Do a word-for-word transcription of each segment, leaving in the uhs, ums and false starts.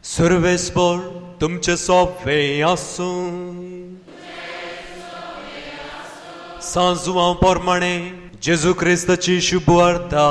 सर्वेस्पर तुमचे सोवे आसूं सांजुवां प्रमाणे जेजू क्रिस्ताची शुभ वार्ता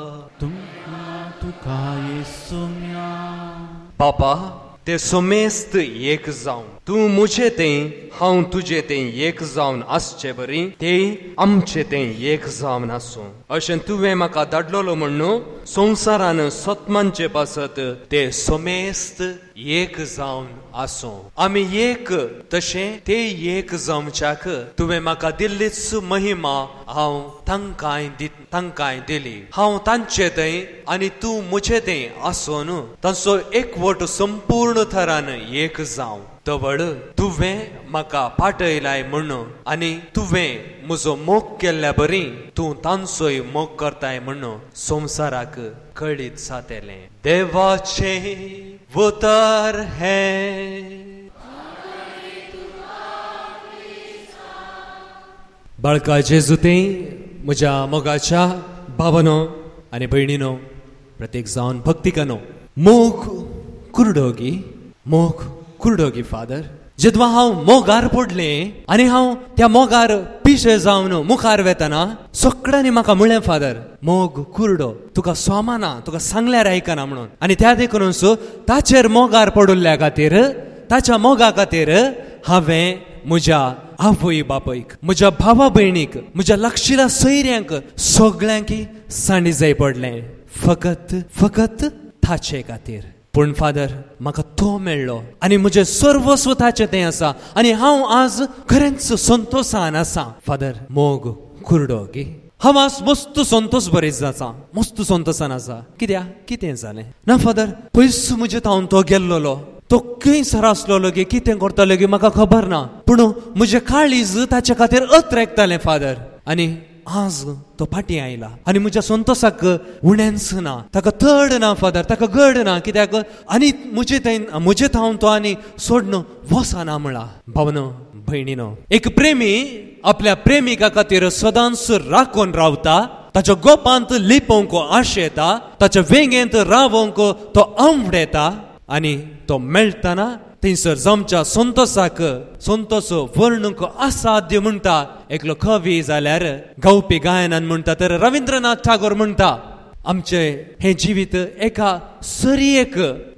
तुका येसुम्या पापा ते सोमेस्त एक जावन तू मुझे ते हांव तुझे ते एक जावन आसचे बरी ते आमचे ते एक जावन आसूं अशें तुवें म्हाका धाडलोलो म्हणून संवसारान सत्मांचे पासत ते सोमेस्त एक जावन आसूं आमी एक तशें ते एक जावच्याक तुवें म्हाका दिल्लीच महिमा हांव तांकांय तांकांय दिली हांव तांचे थंय आनी तूं मुझे थंय आसून तांचो एकवट संपूर्ण थरान एक जावं तवड तुवें म्हाका पाठयलाय म्हणून आनी तुवें म्हजो मोग केल्ल्या बरी तूं तांचोय मोग करताय म्हणून संवसाराक कळीत जातलें देवाचे वतार हे बाळका जेजू ते म्हज्या मोगाच्या भावनो आनी भयणीनो प्रत्येक जावन भक्ती कनो मोग कुरडोगी मोग कुरडोगी फादर जेदवा हांव मोगार पडले आनी हांव त्या मोगार पिशे जावन मुखार वेतना सगळ्यांनी म्हाका म्हळें फादर मोग कुरडो तुका सोमाना तुका सांगल्यार आयकना म्हणून आनी त्या देखून ताचेर मोगार पडुल्ल्या खातीर ताच्या मोगा खातीर हांवें म्हज्या आवय बापयक म्हज्या भावा भयणीक म्हज्या लागशिल्ल्या सोयऱ्यांक सगळ्यांक सांडी जाय पडलें फकत फकत ताचे खातीर पूण फादर म्हाका तो मेळ्ळो आनी म्हजें सर्वस्व ताचें तें आसा आनी हांव आज खरेंच संतोशान आसा फादर मोग कुरडो गे हांव आज मस्त संतोश बरें आसा मस्त संतोशान आसा कित्याक कितें जालें ना फादर पयस म्हजे थावन तो गेल्लोलो तो खंय सर आसलोलो गे कितें करतलो गे म्हाका खबर ना पूण म्हजें काळीज ताचे खातीर अत्रेकतालें फादर आनी आज तो फाटी आयला आनी म्हज्या संतोशाक उणेंच ना ताका तड ना फादर ताका गड ना कित्याक आनी म्हजे थंय म्हजे थावन तो आनी सोडून वचना म्हणला भावनो भयणीनो एक प्रेमी आपल्या प्रेमिका खातीर सदांच राखून रावता ताच्या गोपांत लिपोवंक आशेता ताच्या वेंगेंत रावोंक तो आवडेता आनी तो मेळटना थंयसर जमच्या संतोशाक संतोश वर्णूंक असाध्य म्हणटा एकलो कवी जाल्यार गावपी गायनान म्हणटा तर रवींद्रनाथ टागोर म्हणटा आमचे हे जिवीत एका सरयेक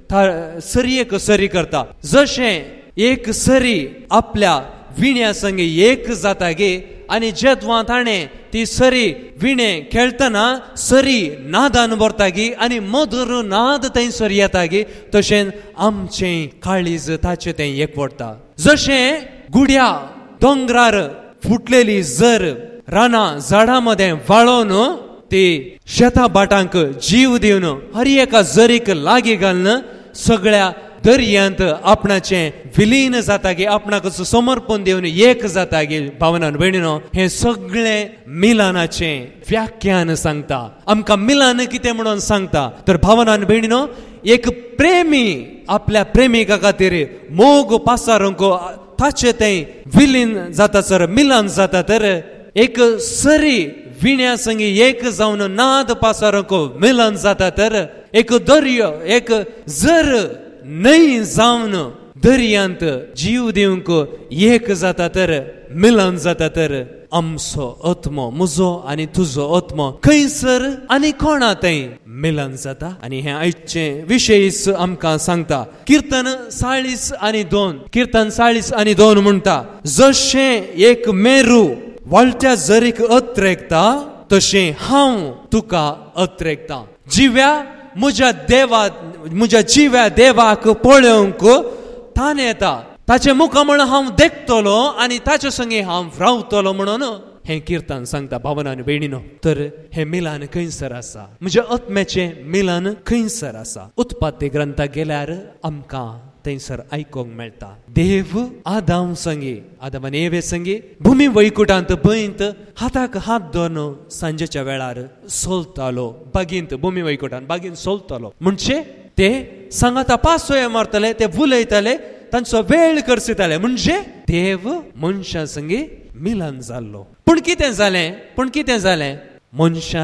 सरयेक सरी करता जशें एक सरी आपल्या विण्या संगे एक जाता गे आनी जेदवा ताणें ती सरी विणे खेळटना सरी नादान भरता गे आनी मधुर नाद थंयसर येता गे तशें आमचें काळीज ताचें तें एकवटता जशें गुड्या दोंगरार फुटलेली जर रानां झाडां मदें वाळोवन ती शेतां बाटांक जीव दिवन हर एका जरीक लागी घालून सगळ्या दर्यांत आपणाचें विलीन जाता गे आपणाक समर्पण दिवन एक जाता गे भावनान भयणीनो हें सगळें मिलानाचें व्याख्यान सांगता आमकां मिलान कितें म्हणून सांगता तर भावनान भयणीनो एक प्रेमी आपल्या प्रेमिका खातीर मोग पासारूंक ताचें तें विलीन जाता सर मिलान जाता तर एक सरी विण्या संगी एक जावन नाद पासारूंक मिलन जाता तर एक दर्यो एक जर न्हय जावन दर्यांत जीव दिवंक एक जाता तर मिलन जाता तर आमचो आत्मो म्हजो आनी तुजो आत्मो खंयसर आनी कोणा थंय मिलन जाता आनी हे आयचे विशयीच आमकां सांगता किर्तन साळीस आनी दोन किर्तन साळीस आनी दोन म्हणटा जशें एक मेरू वाळट्या जरीक अत्रेकता तशें हांव तुका अत्रेकता जिव्या म्हज्या देवा म्हज्या जिव्या देवाक पळोवंक तान येता ताचे मुख म्हणून हांव देखतलो आनी ताचे संगे हांव रावतलो म्हणून हें किर्तन सांगता भावनान भयणीनो तर हें मिलान खंयसर आसा म्हज्या आत्म्याचें मिलान खंयसर आसा उत्पत्ती ग्रंथाक गेल्यार आमकां थंयसर आयकोंक मेळटा देव आदाम संगे आदाम आनी एवे संगे भुमी वैकुंठांत बयंत हाताक हात धरून सांजेच्या वेळार सोलतालो बागींत भुमी वैकुंठांत बागींत सोलतालो म्हणजे ते सांगाता पासोय मारतले ते उलयताले तांचो वेळ करसिताले म्हणजे देव मनशा संगे मिलन जाल्लो पूण कितें जालें पूण कितें जालें मनशान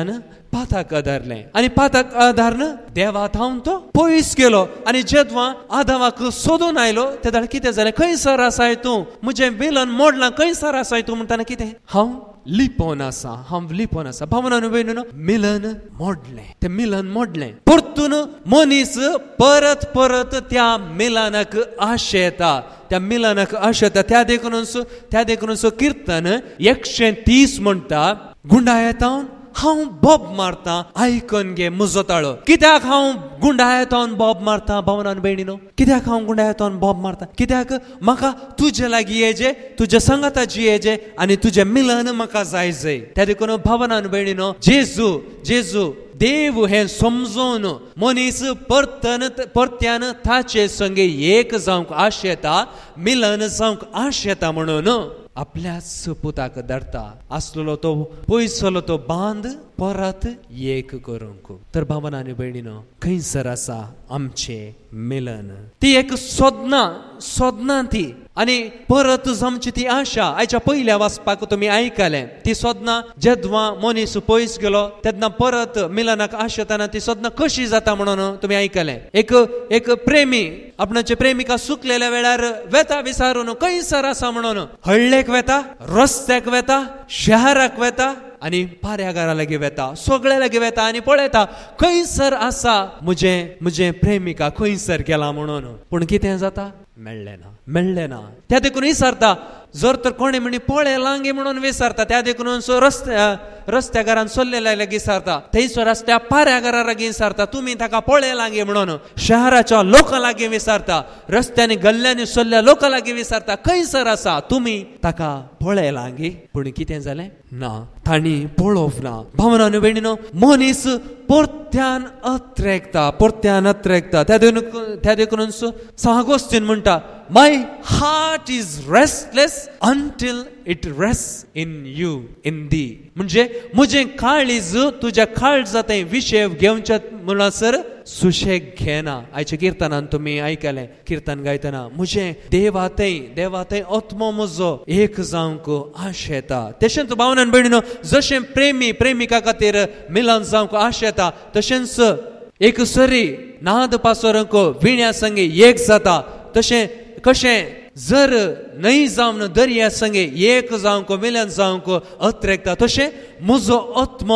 पाताक धरलें आनी पाताक धरन देवा थावन तो पयस गेलो आनी जेदवा आदामाक सोदून आयलो तेदळ कितें जालें खंयसर आसाय तूं म्हजें मिलन मोडलां खंयसर आसाय तूं म्हणटाना कितें हांव लिपोन आसा हांव लिपोन आसा भावनान भयणीनो मिलन मोडलें तें मिलन मोडलें परतून मनीस परत परत त्या मिलनाक आशे येता त्या मिलनाक आशे येता त्या देखूनच त्या देखूनच किर्तन एकशे तीस म्हणटा गुंडायेतावन हांव बोब मारता आयकून घे म्हजो ताळो कित्याक हांव गुंडायेतावन बोब मारता भावनान भयणीनो कित्याक हांव गुंडायेतावन बोब मारता कित्याक म्हाका तुजे लागीं येजे तुज्या संगताची येजे आनी तुजें मिलन म्हाका जाय जाय त्या देखून भावनान भयणीनो जेजू जेजू देव हे समजून मनीस परतन परत्यान ताचे संगे एक जावंक आश येता मिलन जावंक आश येता म्हणून आपल्याच पुताक धरता आसलो तो पयसलो तो बांद परत एक करूंक तर भावनांनी भयणीनो खंयसर आसा आमचे मिलन ती एक सोदना सोदना ती आनी परत जमची ती आशा आयच्या पयल्या वाचपाक तुमी आयकलें ती सोदना जेदवा मनीस पयस गेलो तेदना परत मिलनाक आशा येताना ती सोदना कशी जाता म्हणून तुमी आयकलें एक एक प्रेमी आपणाचे प्रेमिका सुकलेल्या वेळार वेता विचारून खंयसर आसा म्हणून हळ्ळेक वेता रस्त्याक वेता शहराक वेता आनी पाऱ्या घरा लागीं वेता सगळ्या लागीं वेता आनी पळयता खंयसर आसा म्हजे म्हजे प्रेमिका खंयसर गेला म्हणून पूण कितें जाता मेळ्ळें ना मेळ्ळें ना त्या देखून विचारता जर तर कोणी म्हणी पळय लांगी म्हणून विचारता त्या देखून रस्त्या रस्त्या घरान चल्लेल्या लागीं विचारता थंयसर रस्त्या पाऱ्या घरा लागीं विचारता तुमी ताका पळय लांगी म्हणून शहराच्या लोकां लागीं विचारता रस्त्यांनी गल्ल्यांनी चल्ल्या लोकां लागीं विचारता खंयसर आसा तुमी ताका पळय लांगी पूण कितें जालें ना तांणी पळोवंक ना भावनांनी भयणीनो मनीस परत्यान अत्रेकता परत्यान अत्रेकता त्या देखून त्या देखून सागोस्तीन म्हणटा my heart is restless until it rest in you in thee म्हणजे म्हजें काळीज तुज्या काळजांत विशय घेवचे म्हणसर सुशेग घेना आयच्या किर्तनान तुमी आयकलें किर्तन गायतना म्हजें देवातय देवातय आत्मो म्हजो एक जावंक आश येता तशेंच भावनान भयणीनो जशें प्रेमी प्रेमिका खातीर मिलन जावंक आश येता तशेंच एक सरी नाद पासोरंक विण्या संगे एक जाता तशें कशें जर न्हय जावन दर्या संगे एक जावंक मिलन जावंक अत्रेकता तशें म्हजो आत्मो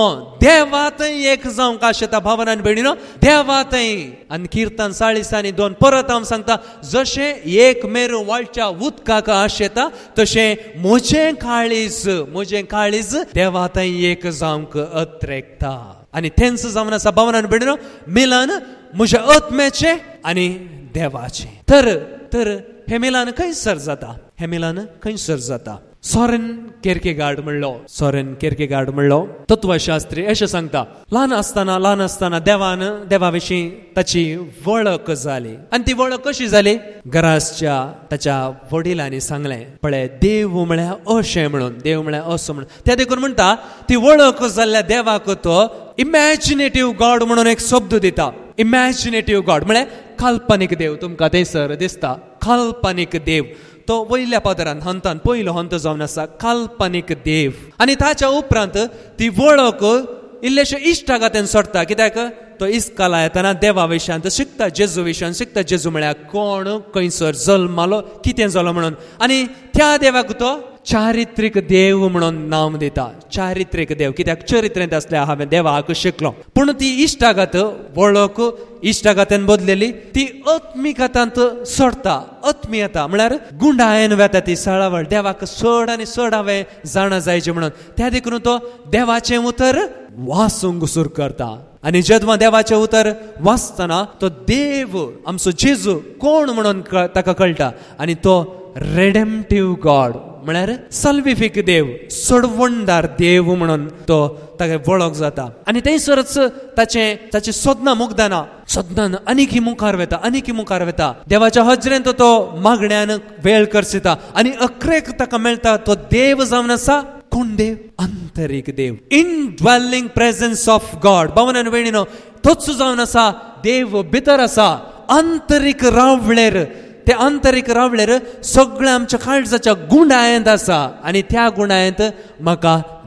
देवातय एक जावंक आश येता भावनान भयणीनो देवातय आनी किर्तन चाळीसांनी दोन परत हांव सांगता जशें एक मेरू वाळच्या उदकाक आश येता तशें म्हजें काळीज म्हजें काळीज देवातय एक जावंक अत्रेकता आनी तेंच जावन आसा भावनान भयणीनो मिलन म्हज्या आत्म्याचें आनी देवाचें तर तर हे मिलन खंयसर जाता हे मिलन खंयसर जाता सोरेन केरकेगार्ड म्हणलो सोरेन केरकेगार्ड म्हणलो तत्वशास्त्री अशें सांगता ल्हान आसतना ल्हान आसतना देवान देवा विशीं ताची वळख जाली आनी ती वळख कशी जाली घराच्या ताच्या वडिलांनी सांगलें पळय देव म्हळ्यार अशें म्हणून देव म्हळ्यार असो म्हणून त्या देखून म्हणटा ती वळख जाल्ल्या देवाक तो इमॅजिनेटिव्ह गॉड म्हणून एक शब्द दिता इमॅजिनेटिव्ह गॉड म्हळ्यार काल्पनीक देव तुमकां थंयसर दिसता काल्पनीक देव तो वयल्या पदरान हंतान पयलो हंत जावन आसा काल्पनीक देव आनी ताच्या उपरांत ती वळख इल्लेशे इश्टागात्यान सोडटा कित्याक तो इस्काला येताना देवा विशयांत शिकता जेजू विशयान शिकता जेजू म्हळ्यार कोण खंयसर जल्मालो कितें जालो म्हणून आनी त्या देवाक तो चारित्रीक देव म्हणून नांव दिता चारित्रीक देव कित्याक चरित्रेंत आसल्यार हांवें देवाक शिकलो पूण ती इश्टागत वळख इश्टागतान बदलेली ती आत्मिकतांत सोडता आत्मीयता म्हळ्यार गुंडायेन वेता ती सळावळ देवाक सोड आनी सोड हांवें जाणा जायचें म्हणून त्या देखून तो देवाचें उतर वासूंक सुरू करता आनी जेदवा देवाचें उतर वाचतना तो देव आमचो जेजू कोण म्हणून ताका कळटा आनी तो रेडेम्प्टिव्ह गॉड म्हळ्यार सल्विफीक देव सोडवणदार देव म्हणून तो ताका वळख जाता आनी थंयसरच ताचें ताची सोदना मुग्धना सोदनान आनीक मुखार वेता आनीक मुखार वेता देवाच्या हजरेंत तो मागण्यान वेळ करसिता आनी अख्रेक ताका मेळटा तो देव जावन आसा कोण देव आंतरीक देव इनड्वेलिंग प्रेझन्स ऑफ गॉड भावनान भयणीनो तोच जावन आसा देव भितर आसा आंतरीक रावळेर ते आंतरीक रावळेर सगळ्या आमच्या काळजाच्या गुणायंत आसा आनी त्या गुणायंत म्हाका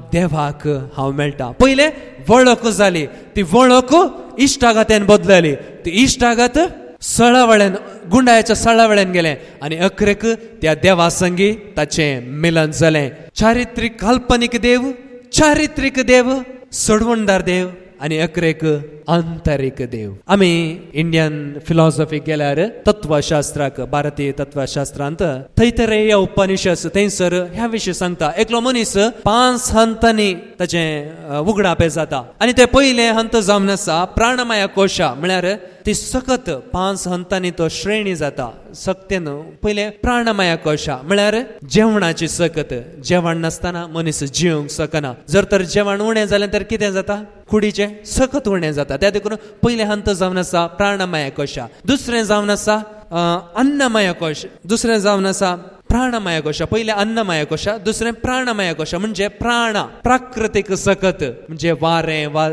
देवाक हांव मेळटा. पयले वळख जाली, ती वळख इश्टागत्यान बदलली. ती इश्टागत सळावळ्यान गुंडाळ्याच्या सळावळ्यान गेले आनी अखरेक त्या देवा संगी ताचें मिलन जालें. चारित्रीक काल्पनीक देव, चारित्रीक देव, सोडवणदार देव आनी अखरेक आंतरीक देव. आमी इंडियन फिलॉसॉफीक गेल्यार तत्वशास्त्राक, भारतीय तत्वशास्त्रांत तैतरेय उपनिषद थंयसर ह्या विशीं सांगता. एकलो मनीस पांच हंतांनी ताचें उगडापें जाता आनी ते पयले हंत जावन आसा प्राणमय कोशा, म्हळ्यार ती सकत पांच हंतांनी तो श्रेणी जाता. सक्तेन पयले प्राणमय कोशा म्हळ्यार जेवणाची सकत. जेवण नासतना मनीस जिवंक शकना. जर तर जेवण उणें जालें तर कितें जाता? कुडीचें सकत उणें जाता. त्या देखून पयले हंत जावन आसा प्राणमय कोशा. दुसरें जावन आसा अन्नमय कोश. दुसरें जावन आसा प्राणमय कोशा. पयले अन्नमय कोशा, दुसरें प्राणमय कोशा. म्हणजे प्राण, प्राकृतीक सकत, म्हणजे वारें वा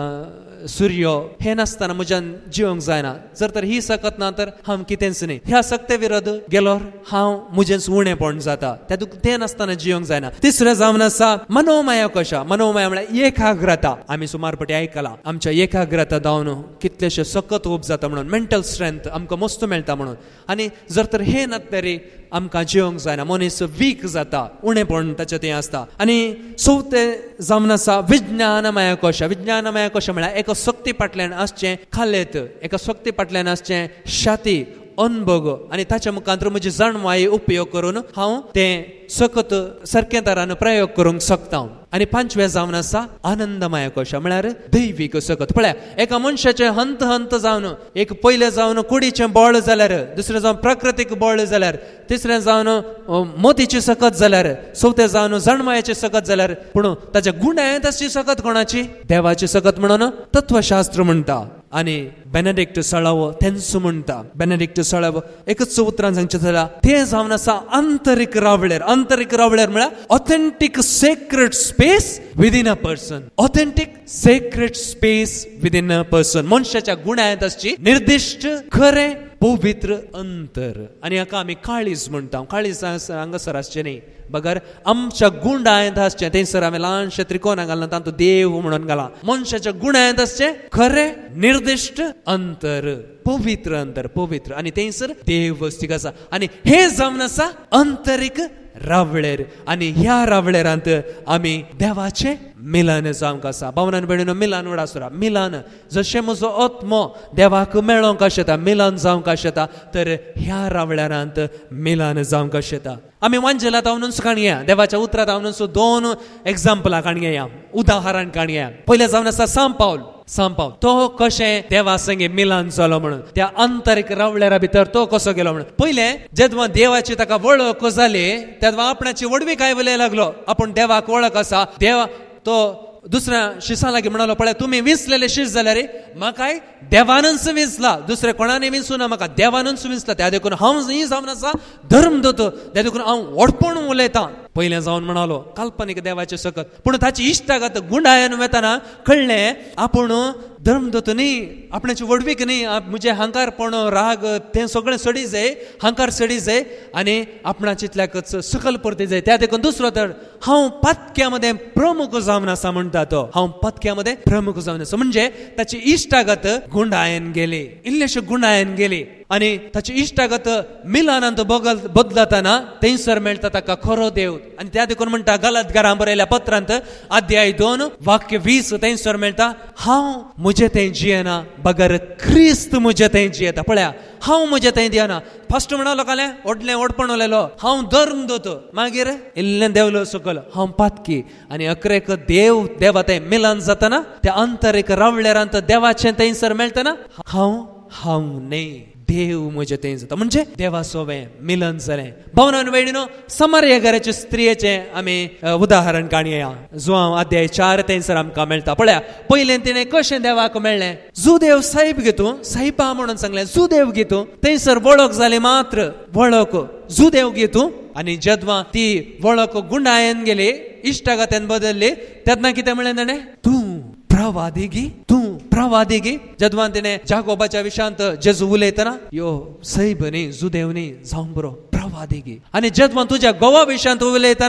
सूर्य हे नासतना म्हज्यान जिवंक जायना. जर तर ही सकत ना तर हांव कितेंच न्ही. ह्या सक्ते विरोध गेलोर हांव म्हजेंच उणेंपण जाता. त्या तें नासतना जिवंक जायना. तिसरें जावन आसा मनोमय कोशा. मनोमय म्हळ्यार एकाग्रता. आमी सुमारपटी आयकलां आमच्या एकाग्रता दावन कितलेशे सकत ओप जाता म्हणून, मेंटल स्ट्रेंथ आमकां मस्त मेळटा म्हणून. आनी जर तर हे नातरी आमकां जिवंक जायना. मनीस वीक जाता, उणेंपण ताचें तें आसता. आनी चवथें जावन आसा विज्ञानमय कोशा. विज्ञानमय कोशा म्हळ्यार एका सक्ती फाटल्यान आसचें खालेत, एका सक्ती फाटल्यान आसचें शाती, अनुभव आनी ताच्या मुखांतर म्हजी जाणवाई उपयोग करून हांव तें सकत सारके तरान प्रयोग करूंक शकता. आनी पांचवें जावन आसा आनंदमय कोशा म्हळ्यार दैवीक सकत. पळय, एका मनशाचें हंत हंत जावन, एक पयलें जावन कुडीचें बळ जाल्यार, दुसरें जावन प्राकृतीक बळ जाल्यार, तिसरें जावन मोतीची सकत जाल्यार, चवथें जावन जणमायेची सकत जाल्यार, पूण ताच्या गुणांत अशी सकत कोणाची? देवाची सकत म्हणून तत्वशास्त्र म्हणटा. आनी बेनेडिक्ट सळावो तेंच म्हणटा. बेनेडिक्ट सळावो एकच उतरान सांगचें जाल्यार तें जावन आसा आंतरीक रावळेर. आंतरीक रावळेर म्हळ्यार authentic sacred space within a person. Authentic sacred space within a person. मनशाच्या गुणांत आसची निर्दिष्ट खरें पवित्र अंतर. आनी हाका आमी काळीज म्हणटा. काळीज हांगासर आसचें न्ही, बगर आमच्या गुणांत आसचें. थंयसर आमी ल्हानशें त्रिकोण घालना, तातूंत देव म्हणून घाला. मनशाच्या गुणांत आसचें खरें निर्दिष्ट अंतर, पवित्र अंतर, पवित्र. आनी थंयसर देव वस्तीक आसा. आनी हे जावन आसा आंतरीक रावळेर. आनी ह्या रावळेरांत आमी देवाचें मिलन जावंक आसा. भावनान भयणीनो, मिलन उडासुरा. मिलन जशें म्हजो आत्मो देवाक मेळोंक आशेता, मिलन जावंक आशेता, तर ह्या रावळेरांत मिलन जावंक आशेता. आमी वांजेलांत हांवूच काणया, देवाच्या उतरांत हांवूच दोन एग्जाम्पलां काणया, उदाहरण काणया. पयलें जावन आसा सांत पावल. सांत पावल तो कशें देवा संगे मिलन जालो म्हणून, त्या आंतरीक रावळेरा भितर तो कसो गेलो म्हणून. पयलें जेदवा देवाची ताका वळख जाली, तेदवा आपणाची वडवी काय वले लागलो. आपूण देवाक वळख आसा. देवा तो दुसऱ्या शिसा लागीं म्हणालो, पळय तुम्ही विसलेले शीस जाल्यार रे म्हाकाय देवानच विसला, दुसरे कोणाने विसू ना, म्हाका देवानच विसला. त्या देखून हांव ही जावन आसा धर्मदूत, त्या देखून हांव ओडपण उलयतां. पयलें जावन म्हणालो काल्पनीक देवाचे सकत, पूण ताची इश्टागत गुंडायन वेताना कळ्ळें आपूण धर्मदूत न्ही, आपणाची वडवीक न्ही. म्हजे हंकारपण राग तें सगळें सडी जाय, हंकार सडी जाय आनी आपणाचितल्याकच सकल परती जाय. त्या देखून दुसरो तर हांव पथक्या मध्ये प्रमुख जावन आसा म्हणटा तो. हांव पथक्या मध्ये प्रमुख जावन आसा म्हणजे ताची इश्टागत गुंडायन गेली, इल्लेशे गुंडायन गेली. आनी ताची इश्टागत मिलानांत बगल बदलताना थंयसर मेळटा ताका खरो देव. आनी त्या देखून म्हणटा गलातकारां बरयल्या पत्रांत अध्याय दोन वाक्य वीस थंयसर मेळटा, हांव म्हजें तें जियेना बगर क्रिस्त म्हजें तें जियेता. पळया, हांव म्हजें तें दियना. फस्ट म्हणालो कालें ओडलें ओडपण उलयलो, हांव धर्म दोतो, मागीर इल्लें देवलो सकल हांव पातकी. आनी अकरेक देव देवा तें मिलन जातना त्या अंतरीक रावळेरांत देवाचें थंयसर मेळटना हांव हांव न्ही, देव म्हजें तें जाता म्हणजे देवा सोवें मिलन जालें. भावनान भयणीनो, समार्य घराचे स्त्रियेचें आमी उदाहरण काणया. जो हांव अध्याय चार थंयसर आमकां मेळटा. पळया, पयलें तिणें कशें देवाक मेळ्ळें. जुदेव साहेब घेतू, साहिबा म्हणून सांगलें जुदेव घेतू. थंयसर वळख जाली, मात्र वळख जुदेव घेतू. आनी जेदवा ती वळख गुंडायन गेली, इश्टागत्यान बदलली, तेन्ना कितें म्हणलें ताणें, तूं प्रवादिगी, तूं प्रवादिगी. जेदवान तिणें जाकोबाच्या विशांत जेजू उलयतना यो सैब न्ही, जुदेव न्ही, जावं बरो प्रवादिगी. आनी जेदवान तुज्या घोवा विशांत उलयतना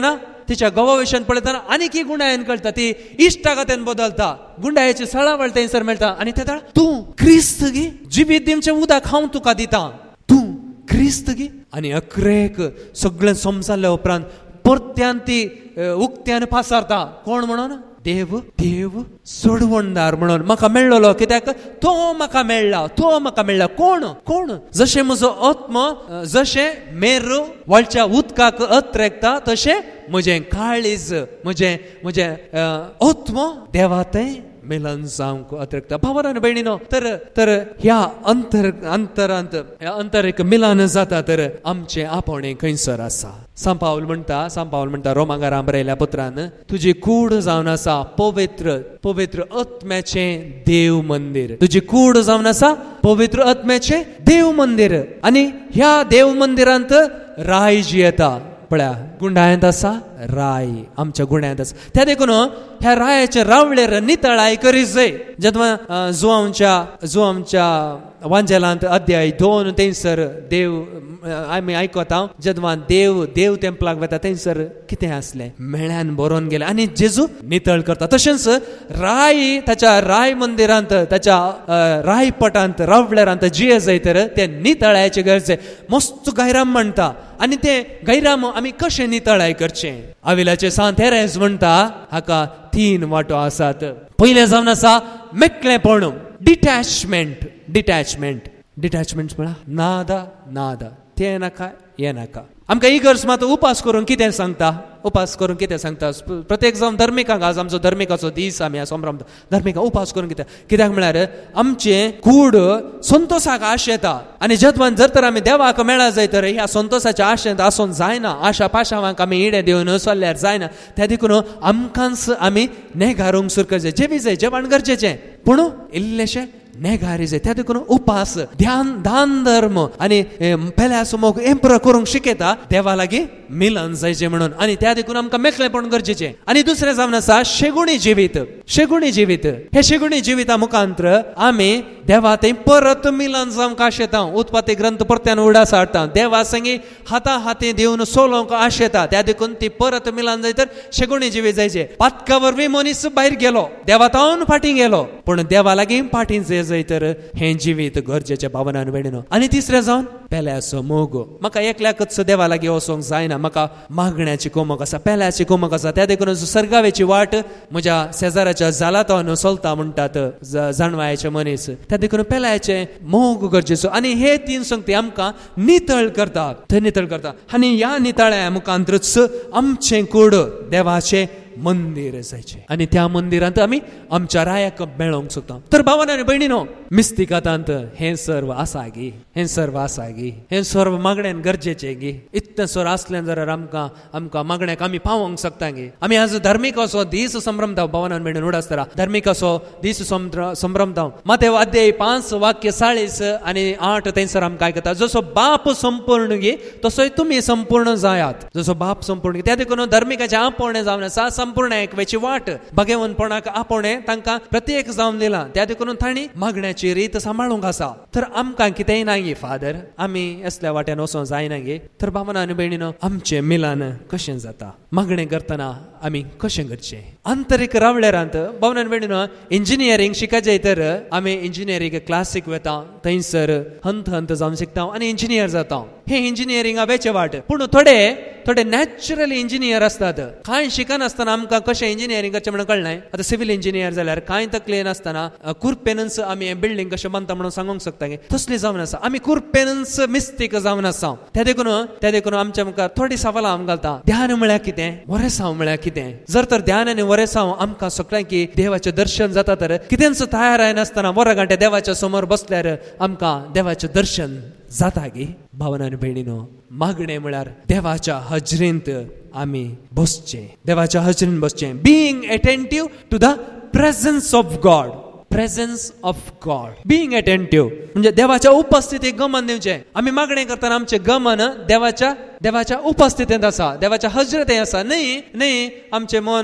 तिच्या घोवा पळयतना आनीक ही गुंडायन कळटा ती इश्टा खात्यान बदलता गुंडायची सळावळ थंयसर मेळटा आनी ते तूं क्रिस्त गी जिवीत दिवचें उदक हांव तुका दिता तूं क्रिस्त गी आनी अकरेक सगळें समजाल्या उपरांत परत्यान ती उक्त्यान पासारता कोण म्हणून देव देव सोडवणदार म्हणून म्हाका मेळ्ळलो कित्याक तो म्हाका मेळ्ळा तो म्हाका मेळ्ळा कोण कोण जशें म्हजो आत्मा जशें मेरू वळच्या उदकाक अत्रेकता तशें म्हजें काळीज म्हजें म्हजें आत्मा देवा तें मिलन जावंक अतिरिक्त भावान आनी भयणीनो तर तर ह्या अंतर अंतरांत ह्या अंतरीक मिलन जाता तर आमचें आपोणें खंयसर आसा सांत पाऊल म्हणटा सांत पाऊल म्हणटा रोमाकारां बरयल्या पत्रान तुजी कूड जावन आसा पवित्र पवित्र आत्म्याचें देव मंदीर तुजी कूड जावन आसा पवित्र आत्म्याचें देव मंदीर आनी ह्या देव मंदिरांत राय जी येता पळया गुंडायंत आसा राय आमच्या गुंड्यांत आसा त्या देखून ह्या रायाच्या रावळेर नितळाय करी जाय जेन्ना जुआंच्या जुआंच्या वांजेलांत अध्याय दोन थंयसर देव आमी आयकता जेन्ना देव देव टेंपलाक वता थंयसर कितें आसलें मेळ्यान बरोवन गेलें आनी जेजू नितळ करता तशेंच राय ताच्या राय मंदिरांत ताच्या राय पटांत रावळेरांत जिये जाय तर ते नितळायचे गरजे मस्त गैराम म्हणटा आनी ते गैराम आमी कशें नितळाय करचें अविलाचे सांत हेरेज म्हणटा हाका तीन वाटो आसात पयलें जावन आसा मेकळेपण डिटॅचमेंट डिटॅचमेंट डिटॅचमेंट म्हळ्यार नादा नादा तें नाका हें नाका आमकां इगर्ज मात उपास करून कितें सांगता उपास करून कितें सांगता प्रत्येक जावन धर्मिकांक आज आमचो धर्मिकाचो दीस आमी संभ्रमता धर्मिका उपास करून कितें कित्याक म्हळ्यार आमचें कूड संतोशाक आशेता आनी जेन्ना जर तर आमी देवाक मेळा जाय तर ह्या संतोशाच्या आशेंत आसून जायना आशा पाशावांक आमी इडे दिवन चल्ल्यार जायना त्या देखून आमकांच आमी नेगारूंक सुरू करचें जेवी जाय जेवण गरजेचें पूण इल्लेशें नेगारी जाय त्या देखून उपास ध्यान दान धर्म आनी पेल्या समोग एम्पर करूंक शिकयता देवा लागीं मिलन जायचें म्हणून आनी त्या देखून आमकां मेकळेपण गरजेचें आनी दुसरें जावन आसा शेगुणी जिवीत शेगुणी जिवीत हे शेगुणी जिविता मुखांतर आमी देवा थंय परत मिलन जावंक आशेता उत्पत्ती ग्रंथ परत्यान उगडास हाडटा देवा संगी हाता हाती दिवन सोलोवंक आशेता त्या देखून ती परत मिलन जाय तर शेगुणी जिवीत जायचें पातका वरवीं मनीस भायर गेलो देवा तावन फाटीं गेलो पूण देवा लागीं फाटीं जाय तर हें जिवीत गरजेचें भावनान वेणीनो आनी तिसरें जावन पेल्याचो मोग म्हाका एकल्याकच देवा लागीं वचोंक जायना म्हाका मागण्याची कोमक आसा पेल्याची कोमक आसा त्या देखून सर्गावेची वाट म्हज्या शेजाऱ्याच्या जालातावन चलता म्हणटात जाणवायाचे मनीस त्या देखून पेल्याचें मोग गरजेचो आनी हे तीन संगती आमकां नितळ करतात थंय नितळ करता आनी ह्या नितळ्या मुखांतरच आमचें कूड देवाचें मंदिर जायचें आनी त्या मंदिरांत आमी आमच्या रायाक मेळोंक सोदता तर भावान आनी भयणीनो मिस्तिकांत हें सर्व आसा गी हें सर्व आसा गी हें सर्व मागण्यान गरजेचें गी इतलें सर आसलें जाल्यार आमकां आमकां मागण्याक आमी पावोंक शकता गी आमी आज धर्मीक असो दीस संभ्रमता भावान आनी भयणीनो उडासतना धर्मीक असो दीस संभ्रमता मातेव अध्याय पांच वाक्य साळीस आनी आठ थंयसर आमकां आयकता जसो बाप संपूर्ण गी तसोय तुमी संपूर्ण जायात जसो बाप संपूर्ण त्या देखून धर्मिकाचें आपोवणें जावन आसा संपूर्ण एकवेची वाट भगवंतपणाक आपोवणें तांकां प्रत्येक जावन दिलां त्या देखून तांणी मागण्याची रीत सांबाळूंक आसा तर आमकां कितेंय ना गे फादर आमी असल्या वाट्यान वचों जायना गे तर भावना आनी भयणीनो आमचें मिलन कशें जाता मागणें करतना आमी कशें करचें आंतरीक रावळेरांत भावना आनी भयणीनो इंजिनियरींग शिकचें तर आमी इंजिनियरींग क्लासीक वता थंयसर हंत हंत जावन शिकता आनी इंजिनियर जाता हे इंजिनियरींगा वेचे वाट पूण थोडे थोडे नॅचरली इंजिनियर आसतात कांय शिकनासतना आमकां कशें इंजिनियरींग करचें म्हणून कळनाय आतां सिव्हिल इंजिनियर जाल्यार कांय तकले नासतना कुरपेनन्स आमी बिल्डींग कशें बांदता म्हणून सांगूंक शकता गे तसली जावन आसा आमी कुरपेनन्स मिस्टेक जावन आसा त्या देखून त्या देखून आमच्या मुखार थोडी सवालां आमकां घालता ध्यान म्हळ्यार कितें वरेसांव म्हळ्यार कितें जर तर ध्यान आनी वरेसांव आमकां सगळ्यांकी देवाचें दर्शन जाता तर कितेंच तयार नासतना वर घांटे देवाच्या समोर बसल्यार आमकां देवाचें दर्शन जाता गे भावना आनी भयणीनो मागणें म्हळ्यार देवाच्या हजरेंत आमी बसचें देवाच्या हजरेंत बसचें being attentive to the presence of God presence of God, being attentive, म्हणजे देवाच्या उपस्थितीत गमन दिवचे. आम्ही मागणी करताना आमचे गमन देवाच्या देवाच्या उपस्थितीत असा, देवाच्या हजरते असा. न्ही न्ही आमचे मन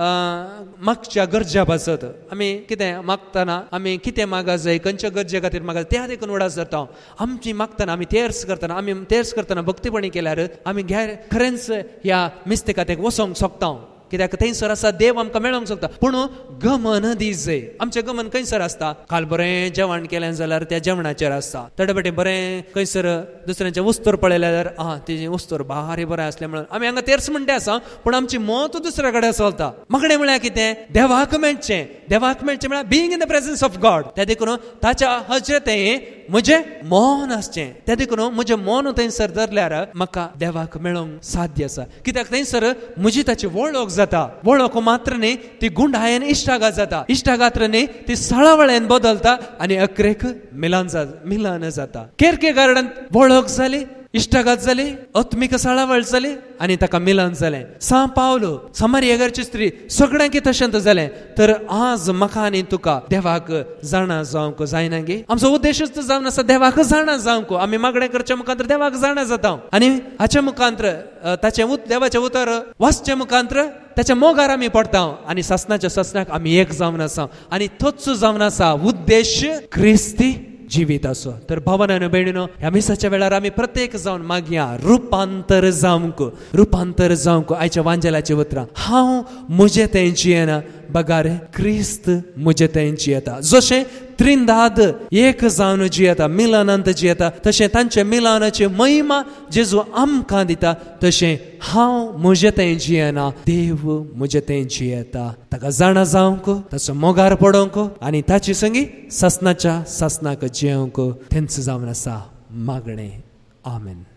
मागच्या गरजा बसत. आमी कितें मागतना आमी कितें मागा जाय, खंयच्या गरजे खातीर मागा त्या देखून उडास जाता. आमची मागतना आमी तेर्स करतना आमी तेर्स करतना भक्तीपणी केल्यार आमी घ्यार खरेंच ह्या मिस्तेकातेक वसोंक शकता. कित्याक थंयसर आसा देव आमकां मेळोंक शकता. पूण गमन दीस जाय. आमचें गमन खंयसर आसता? काल बरें जेवण केलें जाल्यार त्या जेवणाचेर आसता. तडबेटें बरें खंयसर दुसऱ्यांचें उस्तोर पळयलें जाल्यार आं तेजें उस्तोर भारी बरें आसलें म्हणून आमी हांगा तेर्स म्हणटे आसा. पूण आमची मत दुसऱ्या कडेन चलता. मागणें म्हळ्यार कितें? देवाक मेळचें. देवाक मेळचें म्हळ्यार being in the presence of God. त्या देखून ताच्या हजरतें म्हजें मौन आसचें. त्या देखून म्हजें मौन थंयसर धरल्यार म्हाका देवाक मेळोंक साध्य आसा. कित्याक थंयसर म्हजी ताची वळख जाता. वळख मात्र न्ही ती गुंडायेन इश्टागात जाता. इश्टागात्र न्ही ती सळावळेन बदलता आनी अक्रेक मिलन मिलन जाता. केरकेगार्डान वळख जाली, इश्टागात जाली, आत्मीक सळावळ जाली आनी ताका मिलन जालें. सा पावलो समारियागारची स्त्री सगळ्यांक तशेंच जालें. तर आज म्हाका आनी तुका देवाक जाणा जावंक जायना गे. आमचो उद्देशच जावन आसा देवाक जाणा जावंक. आमी मागणें करच्या मुखांतर देवाक जाणा जाता आनी हाच्या मुखांतर ताचें देवाचें उतर वाचच्या मुखांतर त्याच्या मोगार आमी पडटा आनी ससनाच्या ससनाक आमी एक जावन आसा आनी तोच जावन आसा उद्देश क्रिस्ती जिवीत असो. तर भावनानो भयणीनो ह्या मिसाच्या वेळार आमी प्रत्येक जावन मागया रुपांतर जावंक, रुपांतर जावंक. आयच्या वांजेलाची उतरां हांव म्हजें तें जियेना बगार क्रिस्त म्हजें तें जियेता. जशें त्रिंदाद एक जावन जियेता, मिलनांत जियेता, तशें तांचे मिलनाची महिमा जेजू आमकां दिता. तशें हांव म्हजें तें जियेना, देव म्हजें तें जियेता. ताका जाणा जावंक, ताचो मोगार पडोवंक आनी ताची संगी ससनाच्या ससनाक जियोंक तेंच जावन आसा मागणें. आमेन.